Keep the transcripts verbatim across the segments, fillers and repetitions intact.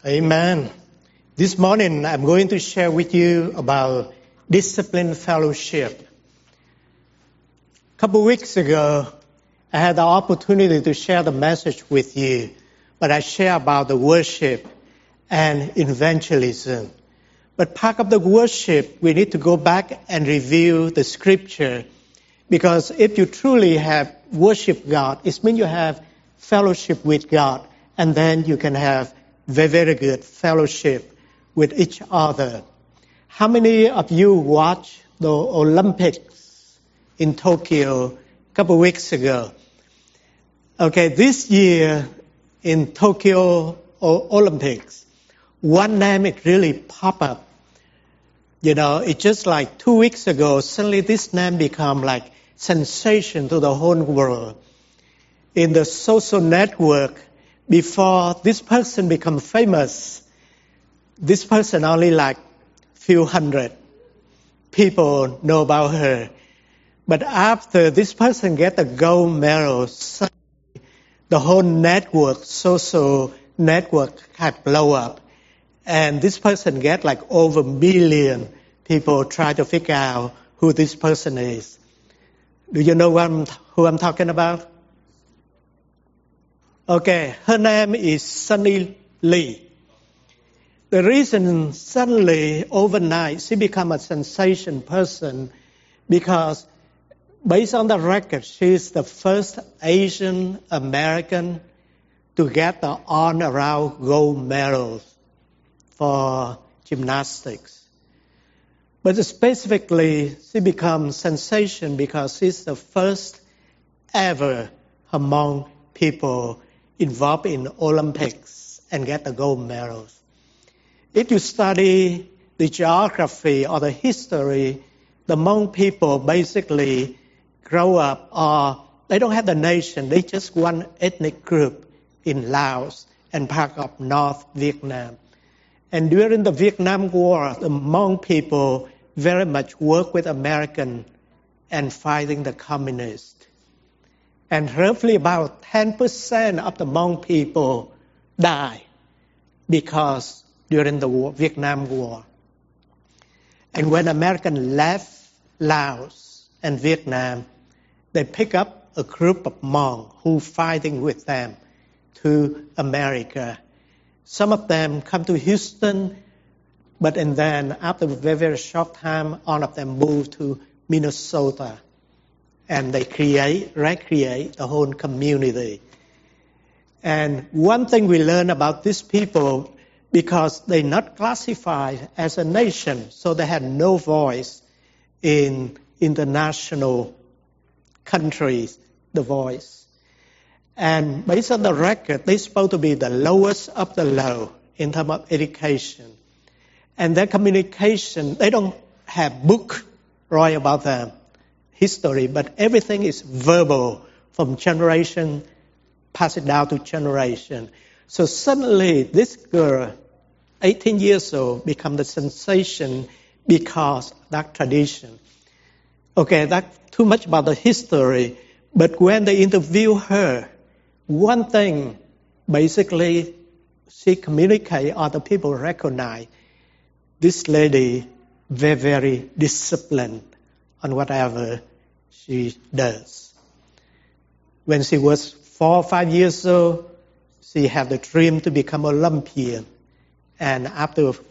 Amen. This morning I'm going to share with you about discipline fellowship. A couple of weeks ago, I had the opportunity to share the message with you, but I share about the worship and evangelism. But part of the worship, we need to go back and review the scripture, because if you truly have worship God, it means you have fellowship with God, and then you can have very, very good fellowship with each other. How many of you watched the Olympics in Tokyo a couple of weeks ago? Okay, this year in Tokyo Olympics, one name it really popped up. You know, it's just like two weeks ago, suddenly this name become like sensation to the whole world. In the social network, before this person become famous, this person only like few hundred people know about her. But after this person get the gold medal, the whole network, social network had blow up. And this person get like over a million people try to figure out who this person is. Do you know what I'm, who I'm talking about? Okay, her name is Sunny Lee. The reason suddenly, overnight, she became a sensation person because based on the record, she's the first Asian American to get the all-around gold medals for gymnastics. But specifically, she becomes sensation because she's the first ever among people involved in Olympics and get the gold medals. If you study the geography or the history, the Hmong people basically grow up, or they don't have the nation, they just one ethnic group in Laos and part of North Vietnam. And during the Vietnam War, the Hmong people very much work with American and fighting the communists. And roughly about ten percent of the Hmong people die because during the war, Vietnam War. And when Americans left Laos and Vietnam, they pick up a group of Hmong who fighting with them to America. Some of them come to Houston, but and then after a very, very short time, all of them moved to Minnesota. And they create, recreate the whole community. And one thing we learn about these people, because they're not classified as a nation, so they had no voice in international countries, the voice. And based on the record, they're supposed to be the lowest of the low in terms of education. And their communication, they don't have book write about them. History, but everything is verbal from generation, pass it down to generation. So suddenly this girl, eighteen years old, become the sensation because of that tradition. Okay, that's too much about the history, but when they interview her, one thing, basically, she communicate, other people recognize this lady very, very disciplined on whatever she does. When she was four or five years old, she had the dream to become Olympian. And after a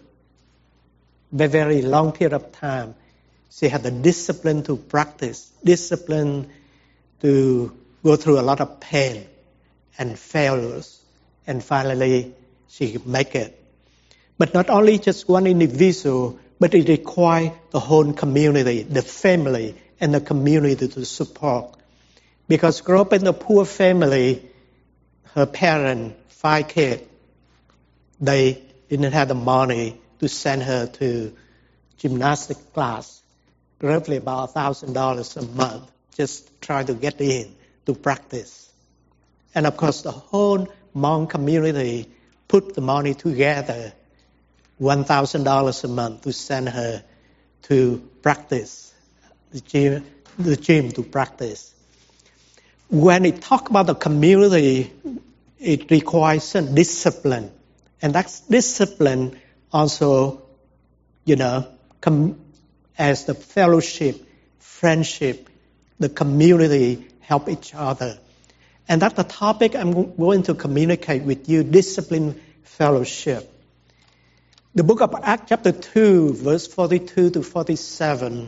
very, very long period of time, she had the discipline to practice, discipline to go through a lot of pain and failures. And finally, she make it. But not only just one individual, but it requires the whole community, the family, and the community to support. Because grow up in a poor family, her parents, five kids, they didn't have the money to send her to gymnastic class, roughly about one thousand dollars a month, just try to get in to practice. And of course, the whole Hmong community put the money together, one thousand dollars a month to send her to practice, the gym, the gym to practice. When it talk about the community, it requires some discipline And that discipline also, you know, com- as the fellowship, friendship, the community help each other. And that's the topic I'm going to communicate with you, discipline fellowship. The book of Acts chapter two, verse forty-two to forty-seven.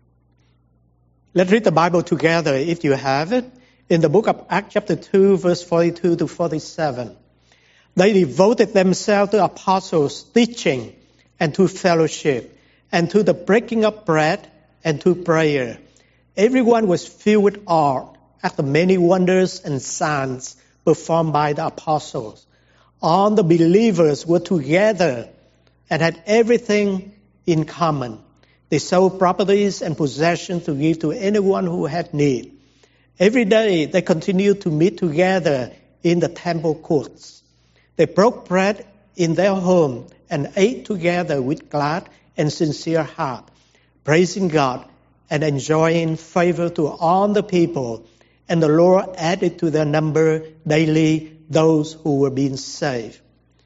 Let's read the Bible together if you have it. In the book of Acts chapter two, verse forty-two to forty-seven. They devoted themselves to apostles' teaching and to fellowship and to the breaking of bread and to prayer. Everyone was filled with awe at the many wonders and signs performed by the apostles. All the believers were together and had everything in common. They sold properties and possessions to give to anyone who had need. Every day they continued to meet together in the temple courts. They broke bread in their home and ate together with glad and sincere heart, praising God and enjoying favor to all the people. And the Lord added to their number daily those who were being saved.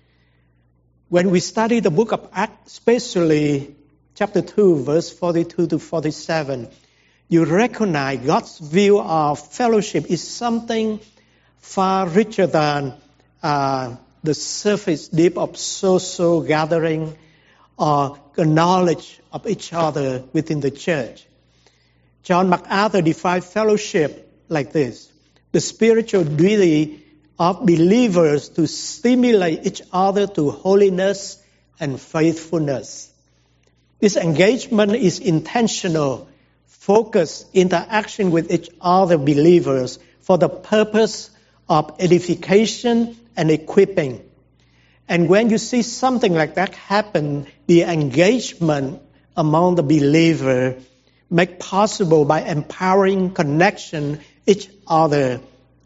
When we study the book of Acts, especially chapter two, verse forty-two to forty-seven, you recognize God's view of fellowship is something far richer than uh, the surface deep of social gathering or the knowledge of each other within the church. John MacArthur defined fellowship like this: the spiritual duty of believers to stimulate each other to holiness and faithfulness. This engagement is intentional, focused interaction with each other believers for the purpose of edification and equipping. And when you see something like that happen, the engagement among the believer made possible by empowering connection each other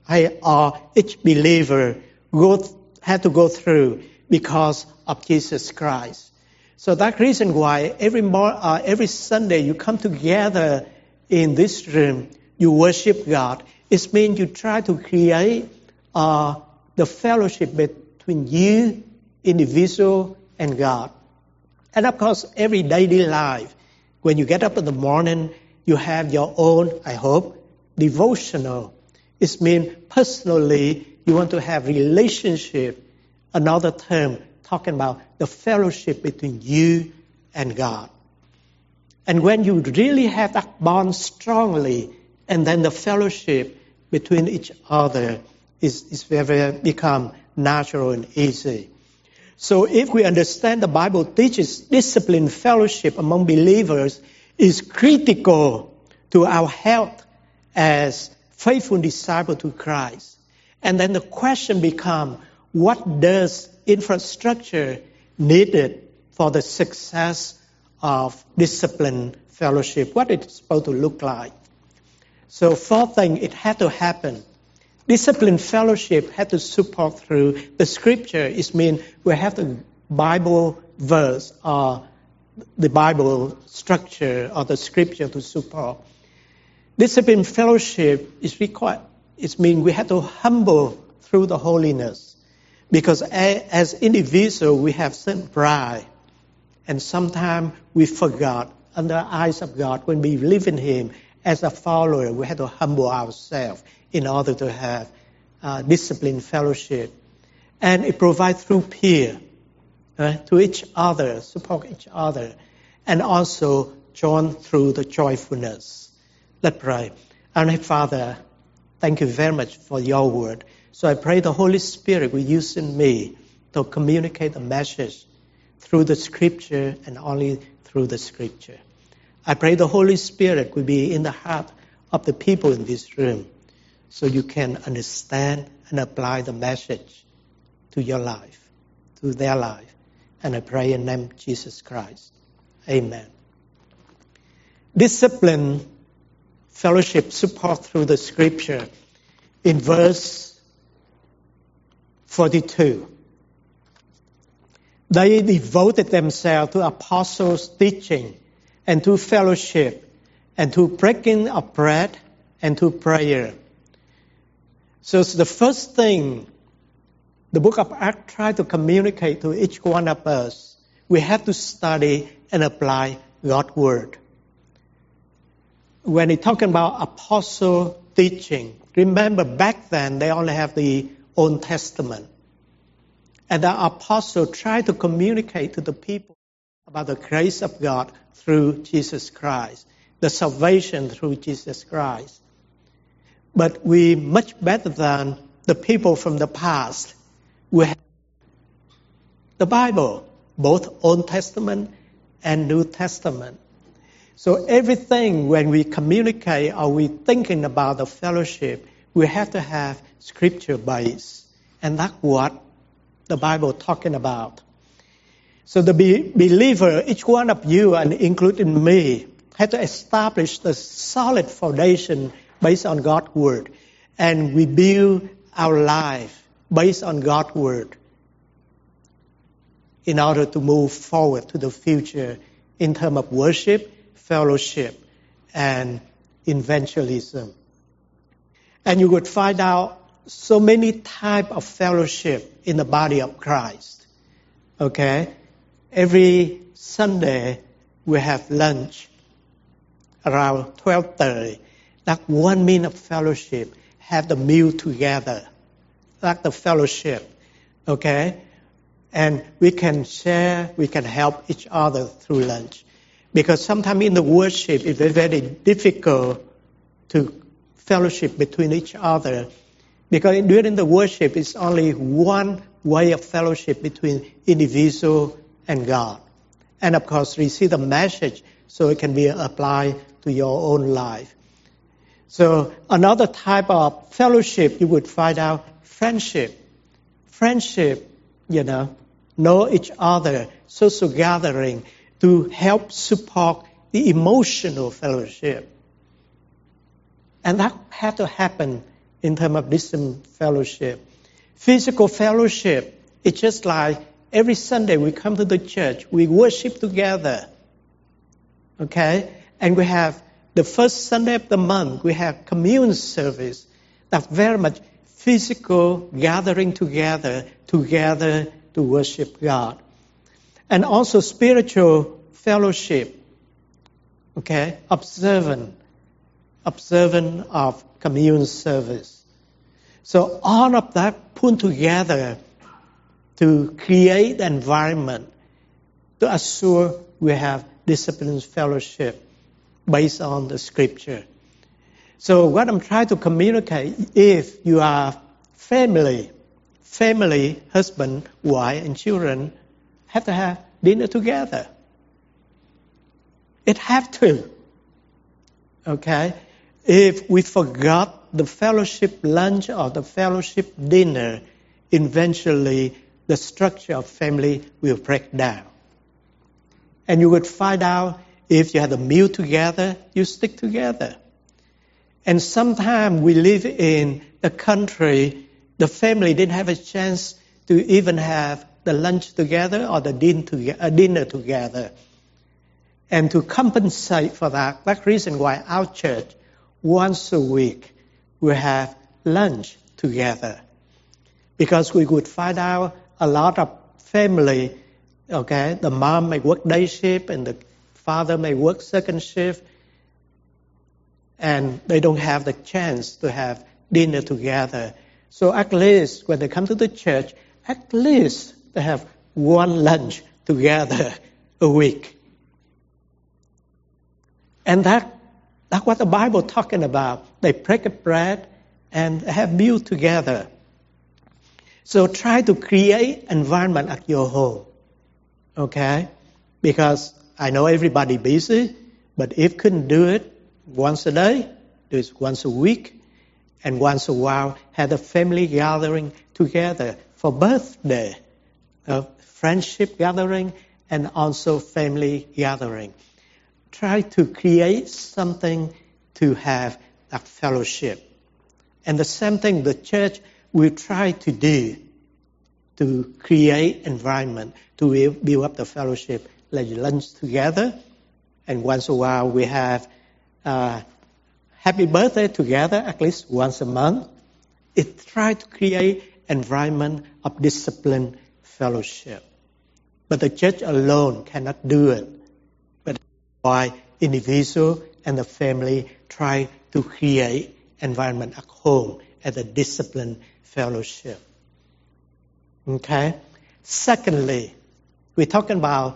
or each believer go, had to go through because of Jesus Christ. So that's the reason why every more, uh, every Sunday you come together in this room, you worship God. It means you try to create uh, the fellowship between you, individual, and God. And of course, every daily life, when you get up in the morning, you have your own, I hope, devotional. It means personally you want to have relationship, another term talking about the fellowship between you and God. And when you really have that bond strongly, and then the fellowship between each other is, is very become natural and easy. So if we understand the Bible teaches discipline fellowship among believers is critical to our health as faithful disciple to Christ. And then the question becomes, what does infrastructure needed for the success of discipline fellowship? What it's supposed to look like? So fourth thing, it had to happen. Discipline fellowship had to support through the scripture. It means we have the Bible verse or the Bible structure or the scripture to support. Discipline fellowship is required. It means we have to humble through the holiness. Because as individuals, we have certain pride. And sometimes we forgot, under the eyes of God, when we live in Him, as a follower, we have to humble ourselves in order to have uh, discipline fellowship. And it provides through peer, right, to each other, support each other, and also join through the joyfulness. Let's pray. Our Father, thank you very much for your word. So I pray the Holy Spirit will use in me to communicate the message through the scripture and only through the scripture. I pray the Holy Spirit will be in the heart of the people in this room so you can understand and apply the message to your life, to their life. And I pray in the name of Jesus Christ. Amen. Discipline fellowship support through the scripture in verse forty-two. They devoted themselves to apostles' teaching and to fellowship and to breaking of bread and to prayer. So it's the first thing the book of Acts tries to communicate to each one of us. We have to study and apply God's word. When it's talking about apostle teaching, remember back then they only have the Old Testament. And the apostle tried to communicate to the people about the grace of God through Jesus Christ, the salvation through Jesus Christ. But we much better than the people from the past. We have the Bible, both Old Testament and New Testament. So everything when we communicate or we thinking about the fellowship, we have to have scripture base. And that's what the Bible talking about. So the be- believer, each one of you and including me, have to establish the solid foundation based on God's word. And we build our life based on God's word in order to move forward to the future in terms of worship, fellowship, and evangelism. And you would find out so many types of fellowship in the body of Christ. Okay? Every Sunday we have lunch around twelve thirty. That one mean of fellowship, have the meal together. Like the fellowship. Okay? And we can share, we can help each other through lunch. Because sometimes in the worship, it's very difficult to fellowship between each other. Because during the worship, it's only one way of fellowship between individual and God. And of course, receive the message so it can be applied to your own life. So another type of fellowship you would find out, friendship. Friendship, you know, know each other, social gathering, to help support the emotional fellowship. And that had to happen in terms of distant fellowship. Physical fellowship, it's just like every Sunday we come to the church, we worship together. Okay? And we have the first Sunday of the month, we have communion service. That's very much physical gathering together, together to worship God. And also spiritual fellowship. Okay? Observant. Observant of communion service. So all of that put together to create an environment to assure we have disciplined fellowship based on the scripture. So what I'm trying to communicate, if you are family, family, husband, wife, and children, have to have dinner together. It have to. Okay? If we forgot the fellowship lunch or the fellowship dinner, eventually the structure of family will break down. And you would find out if you had a meal together, you stick together. And sometimes we live in the country, the family didn't have a chance to even have the lunch together or the dinner together. And to compensate for that, that's the reason why our church, once a week, we have lunch together. Because we would find out a lot of family, okay, the mom may work day shift and the father may work second shift, and they don't have the chance to have dinner together. So at least when they come to the church, at least they have one lunch together a week. And that that's what the Bible talking about. They break a bread and have meal together. So try to create environment at your home. Okay? Because I know everybody busy, but if couldn't do it once a day, do it once a week, and once a while have a family gathering together for birthday, a friendship gathering, and also family gathering. Try to create something to have that fellowship. And the same thing the church will try to do to create environment to build up the fellowship, like lunch together, and once a while we have uh, happy birthday together at least once a month. It try to create environment of discipline fellowship. But the church alone cannot do it. But why individual and the family try to create environment at home as a discipline fellowship. Okay? Secondly, we're talking about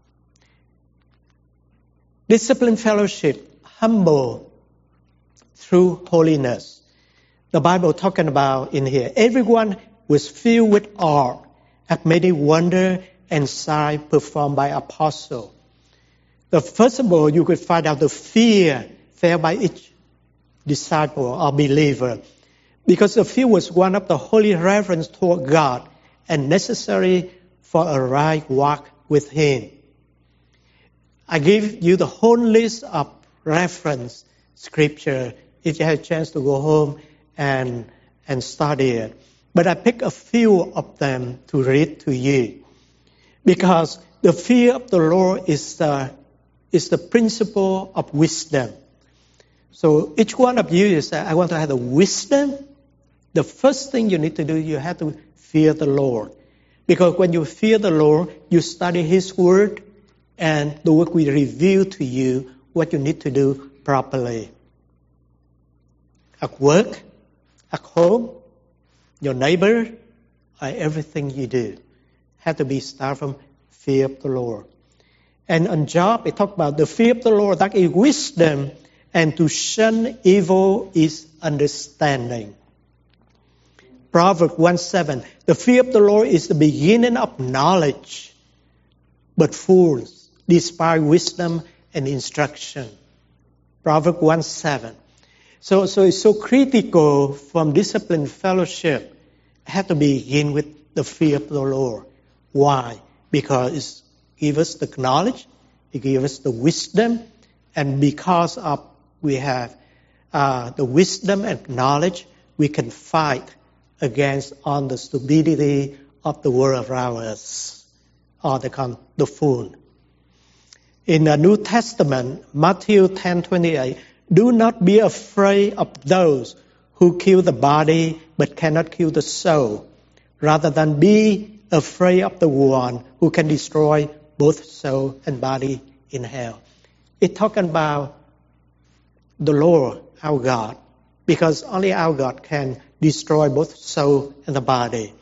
discipline fellowship, humble through holiness. The Bible talking about in here, everyone was filled with awe at many wonder and signs performed by apostles. The first of all, you could find out the fear felt by each disciple or believer, because the fear was one of the holy reverence toward God and necessary for a right walk with Him. I give you the whole list of reference scripture if you have a chance to go home and and study it. But I pick a few of them to read to you, because the fear of the Lord is the is the principle of wisdom. So each one of you is that I want to have the wisdom. The first thing you need to do, you have to fear the Lord. Because when you fear the Lord, you study His Word, and the Word will reveal to you what you need to do properly. At work, at home, your neighbor, or everything you do have to be started from fear of the Lord. And on job, it talk about the fear of the Lord, that is wisdom, and to shun evil is understanding. Proverbs one seven, the fear of the Lord is the beginning of knowledge, but fools despise wisdom and instruction. Proverbs one seven. So, so it's so critical from discipline fellowship. It has to begin with the fear of the Lord. Why? Because it gives us the knowledge, it gives us the wisdom, and because of we have uh, the wisdom and knowledge, we can fight against all the stupidity of the world around us, or the, the fool. In the New Testament, Matthew ten twenty-eight, do not be afraid of those who kill the body but cannot kill the soul. Rather than be afraid of the one who can destroy both soul and body in hell. It's talking about the Lord, our God, because only our God can destroy both soul and the body.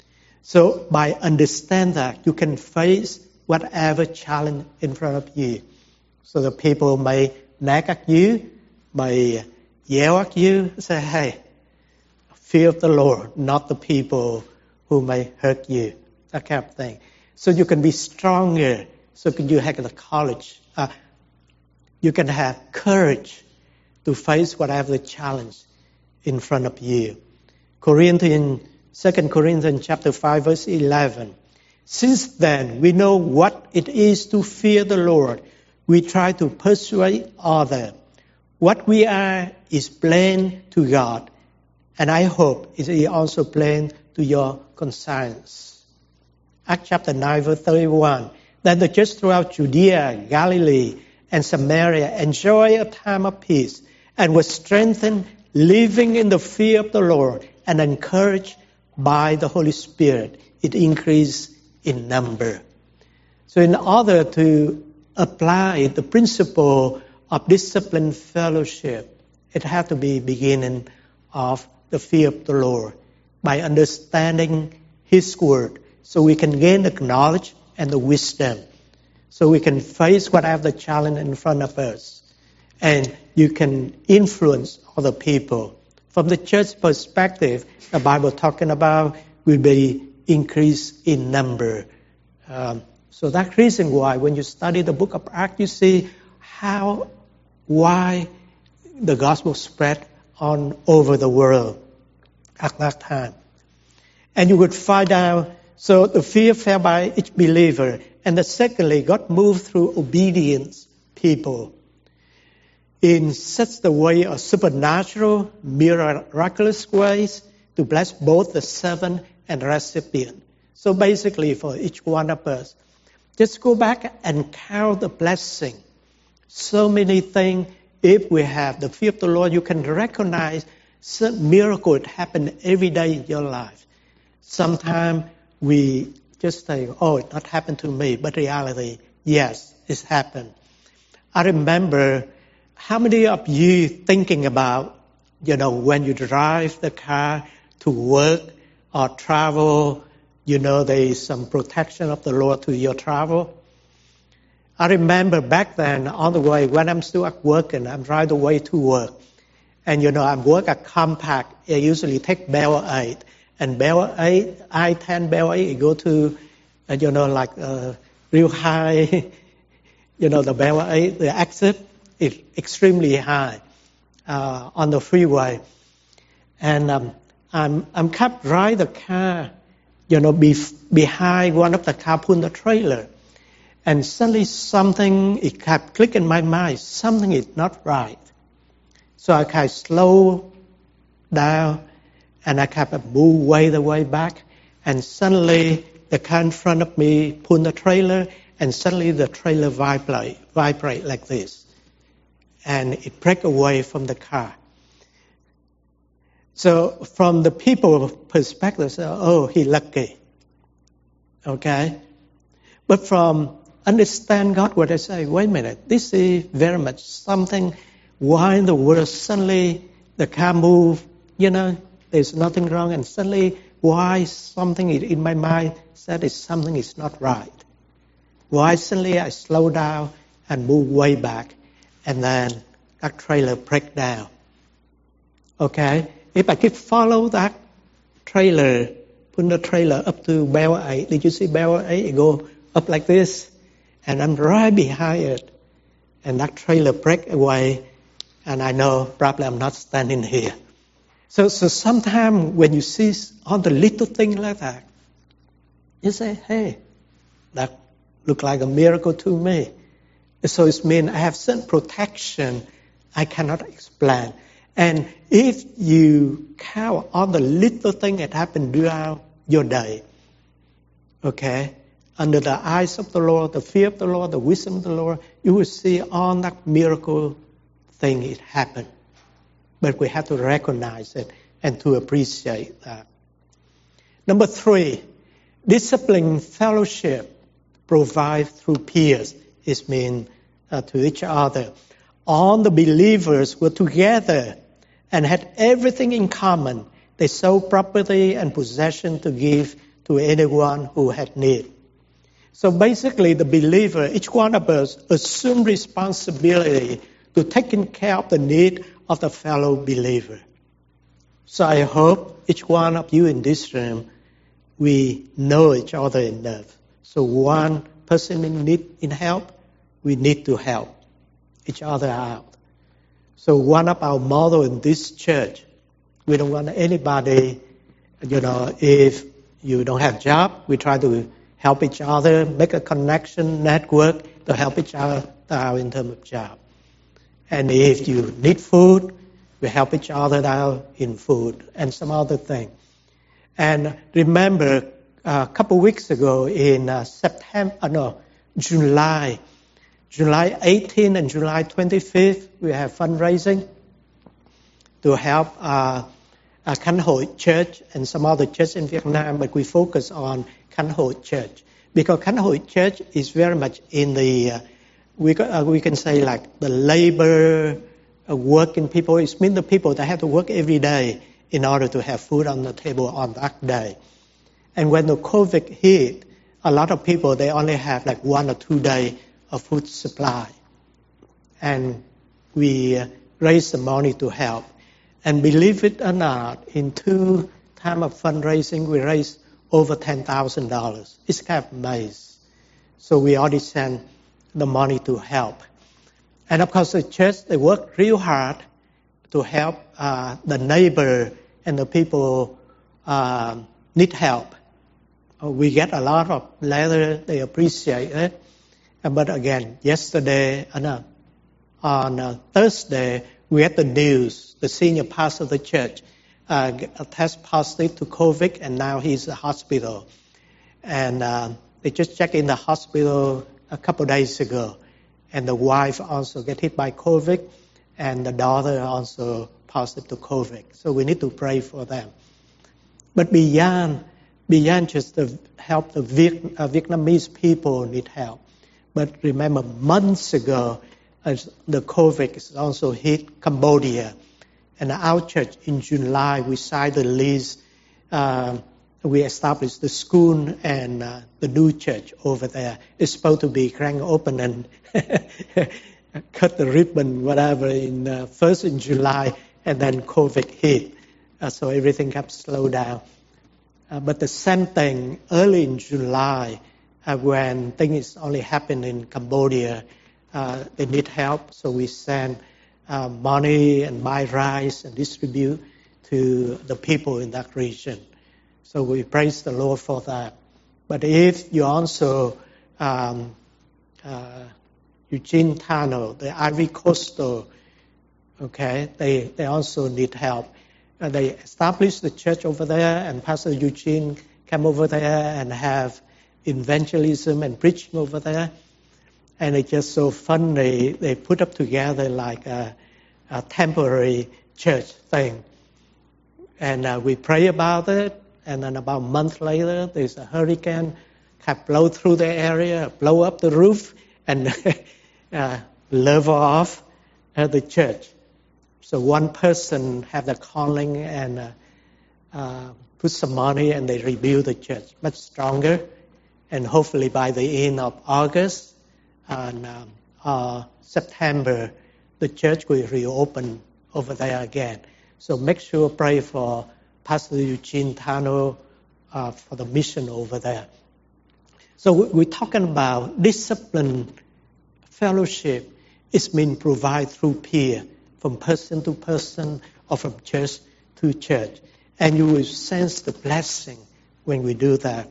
So by understand that, you can face whatever challenge in front of you. So the people may nag at you, may yell at you, say, hey, fear of the Lord, not the people who may hurt you, that kind of thing. So you can be stronger, so you have the courage, uh, you can have courage to face whatever the challenge in front of you. Corinthians, Second Corinthians chapter five, verse eleven. Since then, we know what it is to fear the Lord. We try to persuade others. What we are is plain to God, and I hope it is also plain to your conscience. Acts chapter nine, verse thirty-one. Then the church throughout Judea, Galilee, and Samaria enjoyed a time of peace and was strengthened, living in the fear of the Lord and encouraged by the Holy Spirit. It increased in number. So in order to apply the principle of disciplined fellowship, it has to be beginning of the fear of the Lord by understanding His Word, so we can gain the knowledge and the wisdom, so we can face whatever the challenge in front of us, and you can influence other people. From the church perspective, the Bible talking about will be increased in number. Um, so that's reason why when you study the book of Acts, you see how, why the gospel spread on over the world at that time. And you would find out, so the fear fell by each believer. And the secondly, God moved through obedience people in such the way of supernatural, miraculous ways to bless both the servant and recipient. So basically for each one of us, just go back and count the blessing. So many things, if we have the fear of the Lord, you can recognize certain miracles happen every day in your life. Sometimes we just say, oh, it not happened to me. But reality, yes, it's happened. I remember how many of you thinking about, you know, when you drive the car to work or travel, you know, there is some protection of the Lord to your travel. I remember back then on the way, when I'm still at work and I'm driving the way to work. And, you know, I work at Compact. I usually take Bell eight. And Bell eight, I ten, Bell eight, you go to, uh, you know, like uh, real high, you know, the Bell eight, the exit is extremely high uh, on the freeway. And um, I'm, I'm kept driving the car, you know, be, behind one of the car pull the trailer. And suddenly something, it kept clicking in my mind, something is not right. So I kind of slow down and I kept move way the way back. And suddenly the car in front of me pulled the trailer and suddenly the trailer vibrate, vibrate like this. And it break away from the car. So from the people's perspective, say, oh, he lucky. Okay? But from understand God, what I say, wait a minute, this is very much something, why in the world suddenly the car move, you know, there's nothing wrong, and suddenly why something in my mind said is something is not right. Why suddenly I slow down and move way back, and then that trailer break down. Okay? If I could follow that trailer, put the trailer up to Bell eight, did you see Bell eight? It go up like this, and I'm right behind it, and that trailer break away, and I know probably I'm not standing here. So, so sometimes when you see all the little thing like that, you say, hey, that look like a miracle to me. So it means I have certain protection I cannot explain. And if you count all the little things that happen throughout your day, okay, under the eyes of the Lord, the fear of the Lord, the wisdom of the Lord, you will see all that miracle thing it happened. But we have to recognize it and to appreciate that. Number three, discipline fellowship provided through peers. It means uh, to each other. All the believers were together and had everything in common. They sold property and possession to give to anyone who had need. So basically, the believer, each one of us, assume responsibility to taking care of the need of the fellow believer. So I hope each one of you in this room, we know each other enough. So one person in need in help, we need to help each other out. So one of our motto in this church, we don't want anybody, you know, if you don't have a job, we try to help each other, make a connection, network to help each other out in terms of job. And if you need food, we help each other out in food and some other thing. And remember, a couple of weeks ago in uh, September, uh, no, July, July eighteenth and July twenty-fifth, we have fundraising to help uh, uh, Khánh Hội Church and some other church in Vietnam, but we focus on Khánh Hội Church because Khánh Hội Church is very much in the uh, we uh, we can say like the labor uh, working people. It means the people that have to work every day in order to have food on the table on that day. And when the COVID hit, a lot of people they only have like one or two days of food supply, and we uh, raise the money to help. And believe it or not, in two times of fundraising, we raised over ten thousand dollars. It's kind of amazing. So we already sent the money to help. And of course, the church, they work real hard to help uh, the neighbor and the people uh, need help. Uh, we get a lot of letters, they appreciate it. But again, yesterday, uh, no, on uh, Thursday, we had the news, the senior pastor of the church uh, test positive to COVID, and now he's in the hospital. And uh, they just checked in the hospital a couple of days ago. And the wife also get hit by COVID, and the daughter also positive to COVID. So we need to pray for them. But beyond beyond just the help the Viet, uh, Vietnamese people need help. But remember, months ago, as the COVID is also hit Cambodia. And our church in July, we signed the lease. Uh, we established the school and uh, the new church over there. It's supposed to be grand open and cut the ribbon, whatever, in uh, first in July, and then COVID hit. Uh, so everything got slowed down. Uh, but the same thing, early in July, uh, when things only happened in Cambodia, uh, they need help, so we send uh, money and buy rice and distribute to the people in that region. So we praise the Lord for that. But if you also, um, uh, Eugene Tano, the Ivory Coastal, okay, they, they also need help. Uh, they established the church over there, and Pastor Eugene came over there and have evangelism and preaching over there. And it's just so fun. They, they put up together like a, a temporary church thing. And uh, we pray about it. And then about a month later, there's a hurricane have blow through the area, blow up the roof, and uh, level off uh, the church. So one person had the calling and uh, uh, put some money, and they rebuild the church much stronger. And hopefully by the end of August and um, uh, September, the church will reopen over there again. So make sure pray for Pastor Eugene Tano uh, for the mission over there. So we're talking about discipline, fellowship. It's been provided through peer, from person to person or from church to church. And you will sense the blessing when we do that.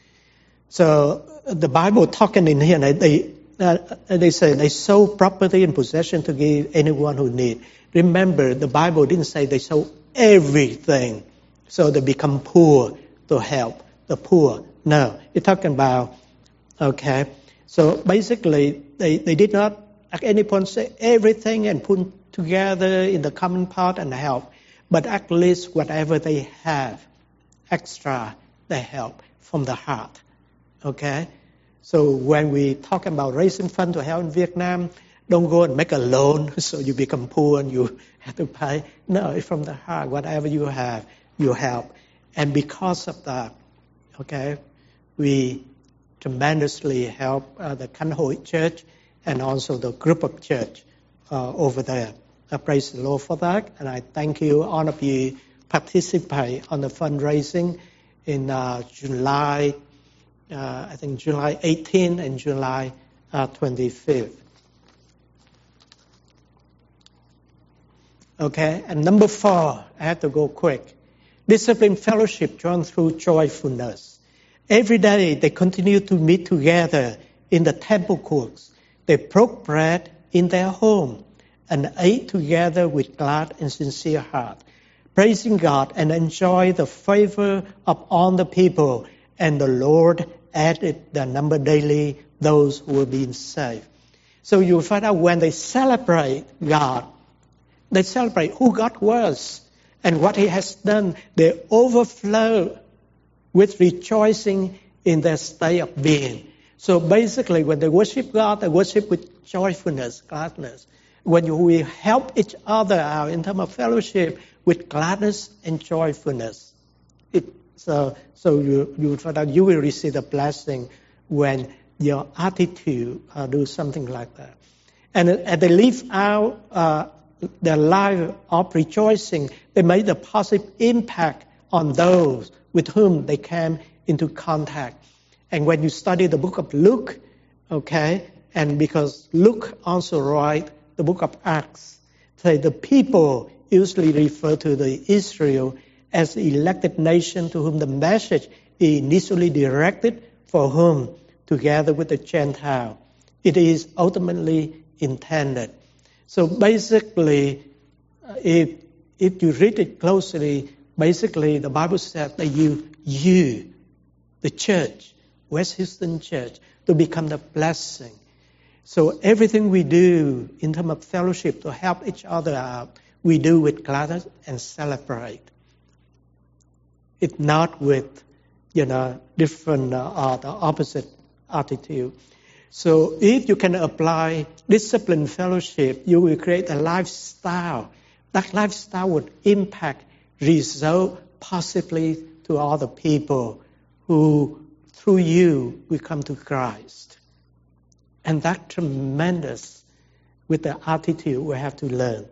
So the Bible talking in here, they uh, they say they sold property and possession to give anyone who need. Remember, the Bible didn't say they sold everything, so they become poor to help the poor. No, it's talking about, okay, so basically they, they did not at any point say everything and put together in the common pot and help, but at least whatever they have extra, they help from the heart. Okay? So when we talk about raising funds to help in Vietnam, don't go and make a loan so you become poor and you have to pay. No, it's from the heart. Whatever you have, you help. And because of that, okay, we tremendously help uh, the Can Hoi Church and also the group of church uh, over there. I praise the Lord for that. And I thank you, all of you participate on the fundraising in uh, July, uh, I think July eighteenth and July uh, twenty-fifth. Okay, and number four, I have to go quick. Discipline fellowship drawn through joyfulness. Every day they continue to meet together in the temple courts. They broke bread in their home and ate together with glad and sincere heart, praising God and enjoy the favor of all the people. And the Lord added their number daily those who were being saved. So you find out when they celebrate God, they celebrate who God was and what He has done. They overflow with rejoicing in their state of being. So basically, when they worship God, they worship with joyfulness, gladness. When you, we help each other out in terms of fellowship with gladness and joyfulness. It, so so you, you, you will receive the blessing when your attitude uh, do something like that. And, and they live out uh, their life of rejoicing. They made a positive impact on those with whom they came into contact. And when you study the book of Luke, okay, and because Luke also write the book of Acts, say the people usually refer to the Israel as the elected nation to whom the message is initially directed, for whom, together with the Gentile, it is ultimately intended. So basically, if if you read it closely, basically the Bible says that you, you, the church, West Houston Church, to become the blessing. So everything we do in terms of fellowship to help each other out, we do with gladness and celebrate. It's not with you know, different uh, or the opposite attitude. So if you can apply discipline fellowship, you will create a lifestyle. That lifestyle would impact, result positively to other people who, through you, will come to Christ. And that's tremendous with the attitude we have to learn.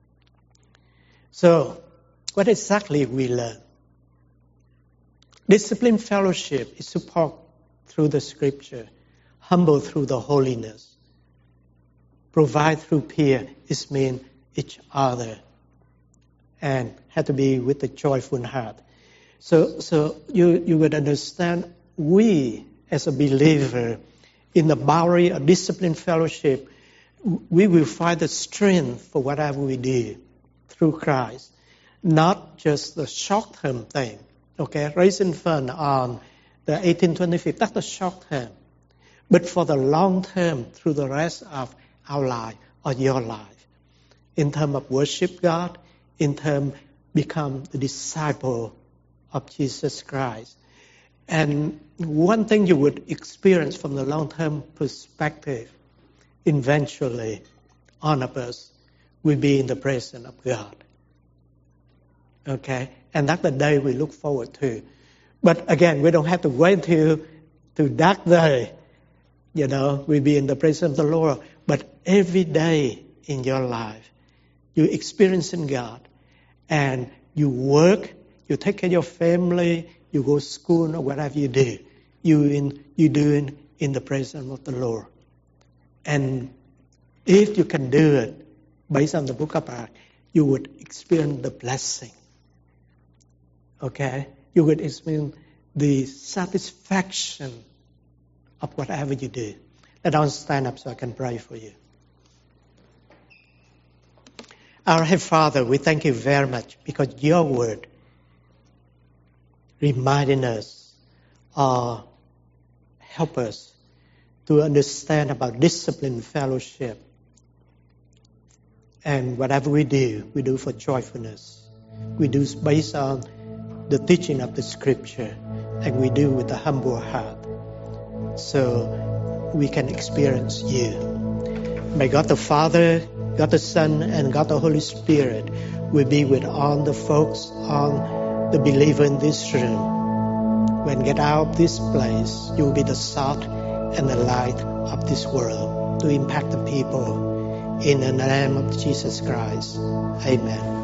So, what exactly we learn? Discipline fellowship is support through the Scripture, humble through the holiness, provide through peer, is mean each other, and have to be with a joyful heart. So, so you, you would understand, we as a believer in the boundary of discipline fellowship, we will find the strength for whatever we do through Christ, not just the short-term thing. Okay, raising fund on the eighteen twenty-fifth, that's the short term. But for the long term, through the rest of our life or your life, in terms of worship God, in terms become the disciple of Jesus Christ. And one thing you would experience from the long-term perspective, eventually, all of us will be in the presence of God. Okay? And that's the day we look forward to. But again, we don't have to wait till to that day. You know, we'll be in the presence of the Lord. But every day in your life, you're experiencing God. And you work, you take care of your family, you go to school or whatever you do. You in you doing in the presence of the Lord. And if you can do it based on the book of Acts, you would experience the blessing. Okay? You would experience the satisfaction of whatever you do. Let us stand up so I can pray for you. Our Heavenly Father, we thank you very much because your word reminding us or help us to understand about discipline, fellowship. And whatever we do, we do for joyfulness. We do based on the teaching of the Scripture. And we do with a humble heart. So we can experience you. May God the Father, God the Son, and God the Holy Spirit will be with all the folks, all the believer in this room. When you get out of this place, you will be the salt and the light of this world to impact the people. In the name of Jesus Christ. Amen.